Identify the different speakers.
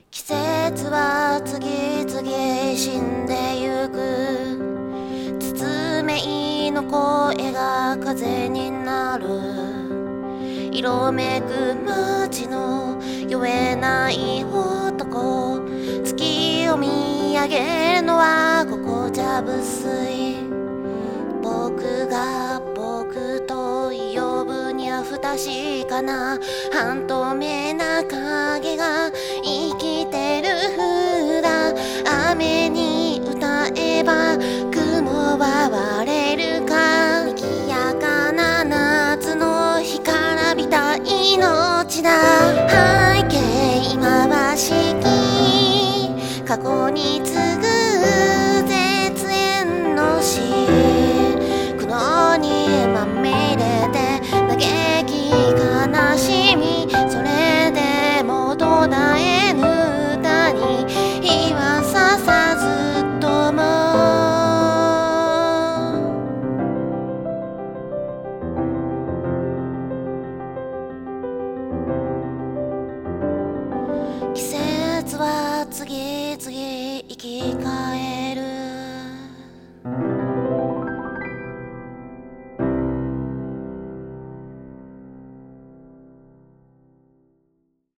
Speaker 1: 季節は次々死んでゆく。筒めいの声が風になる。色めく街の酔えない男。月を見上げるのはここじゃ無粋。僕が僕と呼ぶには不確かな半透明な影が生きてる風だ。雨に歌えば雲は割れるか。賑やかな夏の日からびた命だ。背景回しき過去に次ぐ絶縁の詩。苦悩にまみれて嘆き悲しみ。それでも途絶えぬ歌に日は差さずとも。季節は次々生き返る。